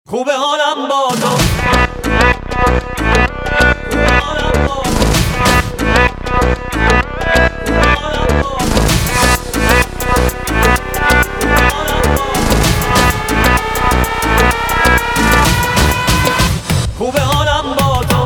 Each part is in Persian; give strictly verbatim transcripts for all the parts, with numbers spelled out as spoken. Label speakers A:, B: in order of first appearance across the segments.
A: خوبه حالم با تو، خوبه حالم با تو.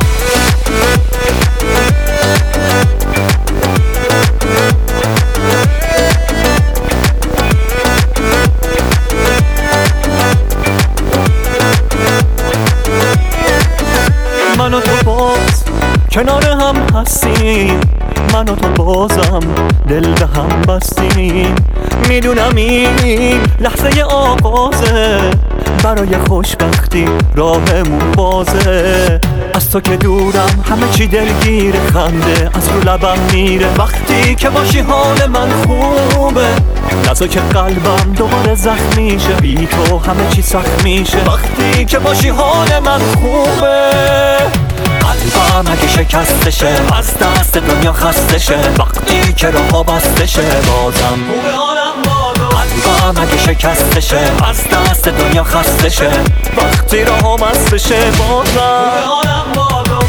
A: من و تو باز کنار هم هستیم، من و تو بازم دل به هم بستیم. میدونم این لحظه آغازه، برای خوشبختی راهمون بازه. از تو که دورم همه چی دلگیر، خنده از رو لبم میره وقتی که باشی. حال من خوبه، نزا که قلبم دوباره زخم میشه. بی تو همه چی سخت میشه وقتی که باشی. حال من خوبه، قلبم اگه شکستشه، از دست دنیا خستشه وقتی که راه بستشه. بازم خوبه حالم با تو. قلبم اگه شکستشه، از دست دنیا خستشه وقتی راه بستشه. بازم خوبه حالم با تو.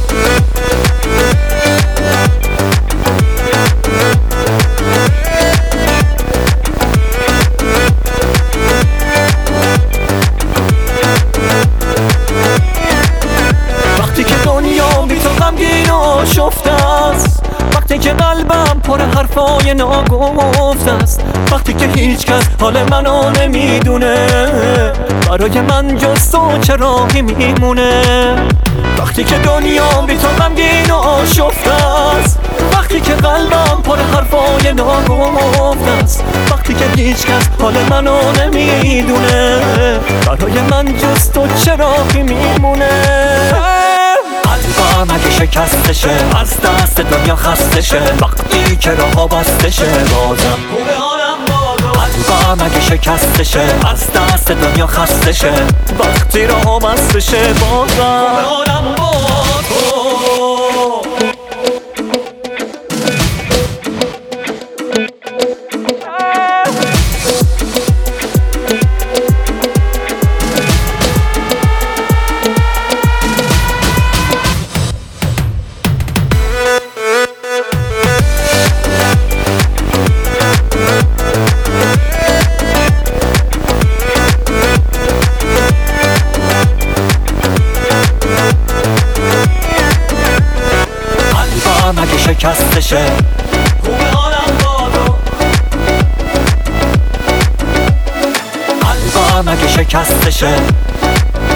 A: وقتی که دنیا بی تو غمگین و شفته است، وقتی که قلبم پر حرفای ناگفته است، وقتی که هیچ کس حال منو نمیدونه، برای من جز تو چه راهی میمونه. وقتی که دنیا بی تو غمگین و شفته است، وقتی که قلبم پر حرفای ناگفته است، وقتی که هیچ کس حال منو نمیدونه، برای من جز تو چه راهی میمونه. قلبم اگه شکستشه، از دست دنیا خستشه وقتی که راه بستشه. بازم خوبه حالم با تو. قلبم اگه شکستشه، از دست دنیا خستشه وقتی راه بستشه. بازم خوبه حالم با تو. اگه شکستشه، خوبه حالم با تو. قلبم اگه شکستشه،